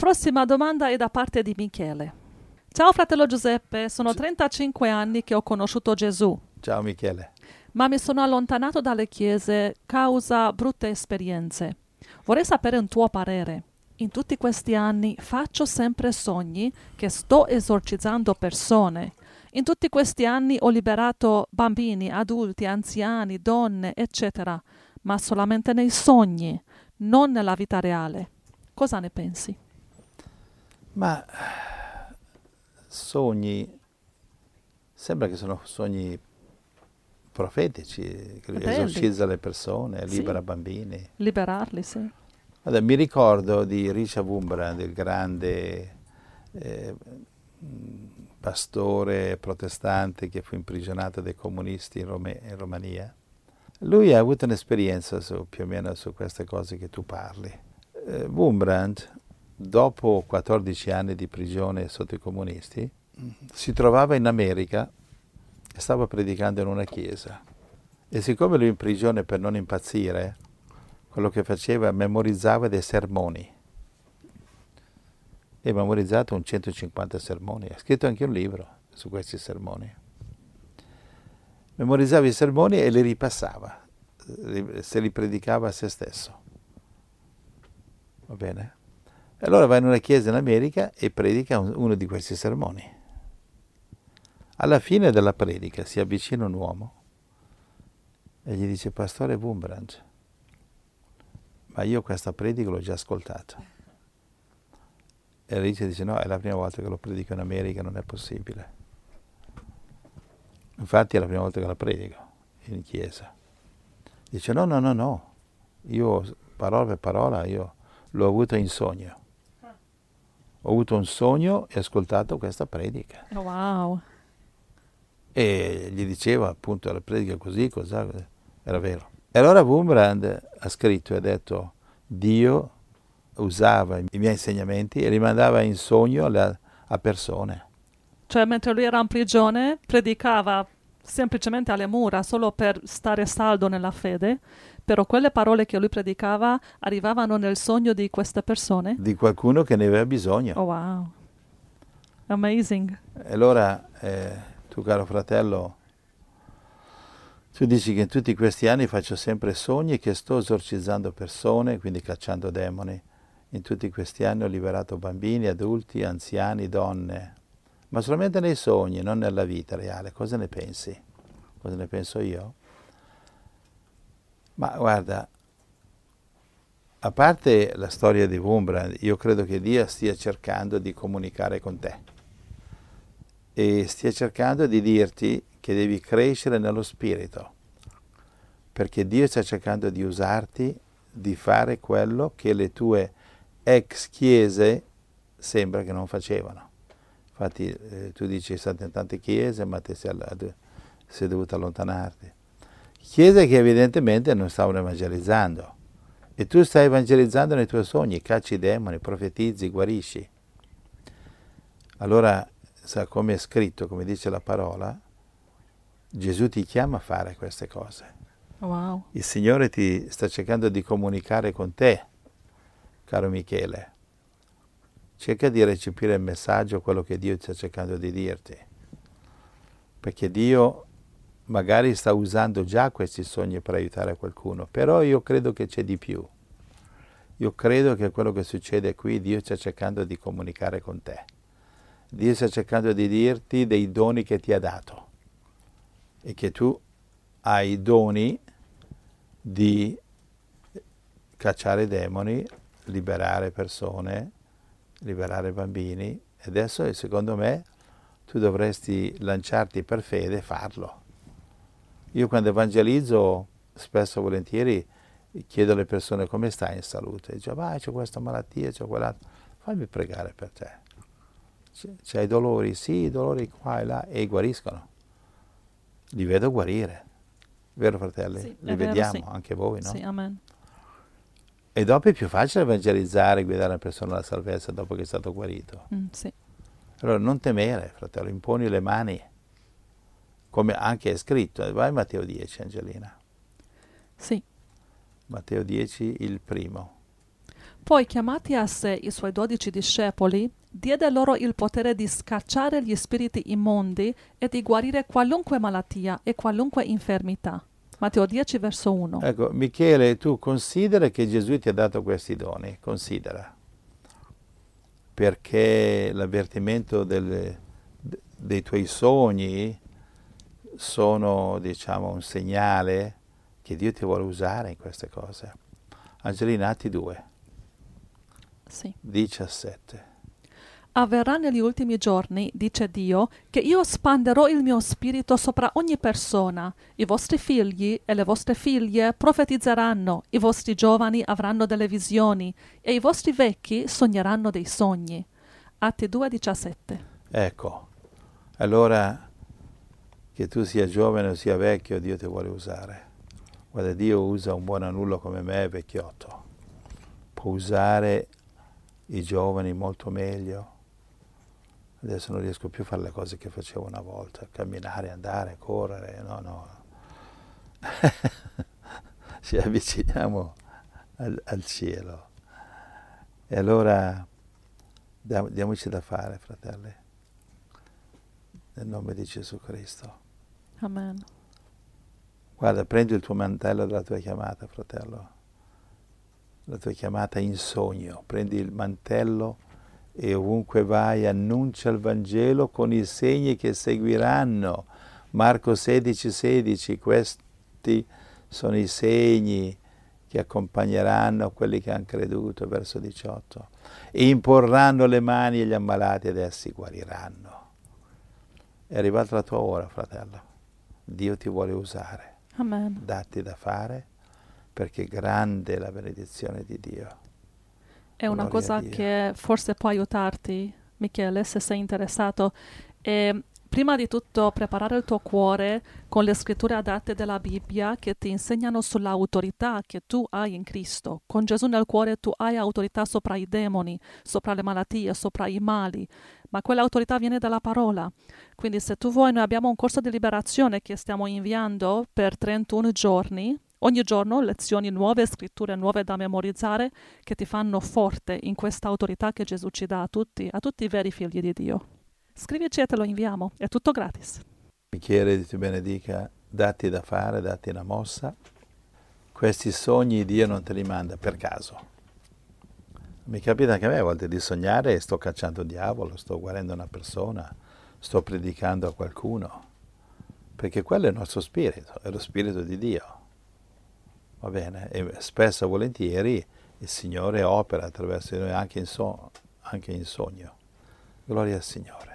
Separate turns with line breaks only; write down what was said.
prossima domanda è da parte di Michele. Ciao fratello Giuseppe, sono 35 anni che ho conosciuto Gesù,
Ciao Michele.
ma mi sono allontanato dalle chiese causa brutte esperienze. Vorrei sapere un tuo parere. In tutti questi anni faccio sempre sogni che sto esorcizzando persone. In tutti questi anni ho liberato bambini, adulti, anziani, donne, eccetera, ma solamente nei sogni, non nella vita reale. Cosa ne pensi?
Ma sogni, sembra che sono sogni profetici, che
Belli.
esorcizza le persone,
Sì.
libera bambini.
Liberarli, sì.
Guarda, mi ricordo di Richard Wurmbrand, il grande pastore protestante che fu imprigionato dai comunisti in Romania. Lui ha avuto un'esperienza più o meno su queste cose che tu parli. Wurmbrand, dopo 14 anni di prigione sotto i comunisti, si trovava in America e stava predicando in una chiesa. E siccome lui in prigione, per non impazzire, quello che faceva, memorizzava dei sermoni. E ha memorizzato un 150 sermoni. Ha scritto anche un libro su questi sermoni. Memorizzava i sermoni e li ripassava, se li predicava a se stesso. Va bene? E allora va in una chiesa in America e predica uno di questi sermoni. Alla fine della predica si avvicina un uomo e gli dice: Pastore Wurmbrand, ma io questa predica l'ho già ascoltata. E Richard dice: no, è la prima volta che lo predico in America, non è possibile. Infatti è la prima volta che la predico in chiesa. Dice: no, io parola per parola, io l'ho avuto in sogno. Ho avuto un sogno e ho ascoltato questa predica.
Oh, wow.
E gli diceva appunto la predica così, era vero. E allora Wurmbrand ha scritto e ha detto: Dio usava i miei insegnamenti e li mandava in sogno a persone.
Cioè, mentre lui era in prigione, predicava semplicemente alle mura solo per stare saldo nella fede, però quelle parole che lui predicava arrivavano nel sogno di queste persone.
Di qualcuno che ne aveva bisogno.
Oh, wow. Amazing.
E allora tu, caro fratello, tu dici che in tutti questi anni faccio sempre sogni che sto esorcizzando persone, quindi cacciando demoni. In tutti questi anni ho liberato bambini, adulti, anziani, donne, ma solamente nei sogni, non nella vita reale. Cosa ne pensi? Cosa ne penso io? Ma guarda, a parte la storia di Wurmbrand, io credo che Dio stia cercando di comunicare con te e stia cercando di dirti che devi crescere nello spirito, perché Dio sta cercando di usarti, di fare quello che le tue ex chiese sembra che non facevano. Infatti tu dici sei stato in tante chiese, ma te sei dovuto allontanarti. Chiese che evidentemente non stavano evangelizzando. E tu stai evangelizzando nei tuoi sogni, cacci i demoni, profetizzi, guarisci. Allora, come è scritto, come dice la parola, Gesù ti chiama a fare queste cose.
Wow.
Il Signore ti sta cercando di comunicare con te, caro Michele. Cerca di recepire il messaggio, quello che Dio sta cercando di dirti. Perché Dio magari sta usando già questi sogni per aiutare qualcuno, però io credo che c'è di più. Io credo che quello che succede qui, Dio sta cercando di comunicare con te. Dio sta cercando di dirti dei doni che ti ha dato e che tu hai i doni di cacciare demoni, liberare persone, liberare bambini. E adesso, secondo me, tu dovresti lanciarti per fede e farlo. Io quando evangelizzo, spesso e volentieri, chiedo alle persone: come stai in salute? Dice: vai, c'ho questa malattia, c'ho quell'altra. Fammi pregare per te. C'hai dolori? Sì, dolori qua e là, e guariscono. Li vedo guarire. Vero, fratelli?
Sì,
Li
vero,
vediamo,
sì.
anche voi, no?
Sì, amen.
E dopo è più facile evangelizzare, guidare una persona alla salvezza dopo che è stato guarito.
Sì.
Allora non temere, fratello, imponi le mani, come anche è scritto. Vai Matteo 10, Angelina.
Sì.
Matteo 10, il primo.
Poi, chiamati a sé i suoi 12 discepoli, diede loro il potere di scacciare gli spiriti immondi e di guarire qualunque malattia e qualunque infermità. Matteo 10, verso 1.
Ecco, Michele, tu considera che Gesù ti ha dato questi doni, considera, perché l'avvertimento dei tuoi sogni sono, diciamo, un segnale che Dio ti vuole usare in queste cose. Angelina, Atti 2,
Sì.
17.
Avverrà negli ultimi giorni, dice Dio, che io spanderò il mio spirito sopra ogni persona. I vostri figli e le vostre figlie profetizzeranno, i vostri giovani avranno delle visioni e i vostri vecchi sogneranno dei sogni. Atti 2,17.
Ecco, allora che tu sia giovane o sia vecchio, Dio ti vuole usare. Guarda, Dio usa un buon annullo come me, vecchiotto. Può usare i giovani molto meglio. Adesso non riesco più a fare le cose che facevo una volta, camminare, andare, correre, no. Ci avviciniamo al cielo. E allora diamoci da fare, fratelli, nel nome di Gesù Cristo.
Amen.
Guarda, prendi il tuo mantello della tua chiamata, fratello, la tua chiamata in sogno, prendi il mantello e ovunque vai annuncia il Vangelo con i segni che seguiranno. Marco 16,16, questi sono i segni che accompagneranno quelli che hanno creduto, verso 18, e imporranno le mani agli ammalati ed essi guariranno. È arrivata la tua ora, fratello. Dio ti vuole usare.
Amen.
Datti da fare, perché grande è la benedizione di Dio.
È una
Gloria
cosa
a Dio.
che forse può aiutarti, Michele, se sei interessato. Prima di tutto preparare il tuo cuore con le scritture adatte della Bibbia che ti insegnano sull'autorità che tu hai in Cristo. Con Gesù nel cuore tu hai autorità sopra i demoni, sopra le malattie, sopra i mali, ma quell'autorità viene dalla parola. Quindi se tu vuoi, noi abbiamo un corso di liberazione che stiamo inviando per 31 giorni. Ogni giorno lezioni nuove, scritture nuove da memorizzare che ti fanno forte in questa autorità che Gesù ci dà a tutti i veri figli di Dio. Scrivici e te lo inviamo, è tutto gratis.
Michele, Dio ti benedica, datti da fare, datti una mossa. Questi sogni Dio non te li manda per caso. Mi capita anche a me a volte di sognare e sto cacciando il diavolo, sto guarendo una persona, sto predicando a qualcuno, perché quello è il nostro spirito, è lo spirito di Dio. Va bene? E spesso e volentieri il Signore opera attraverso di noi anche in sogno. Gloria al Signore.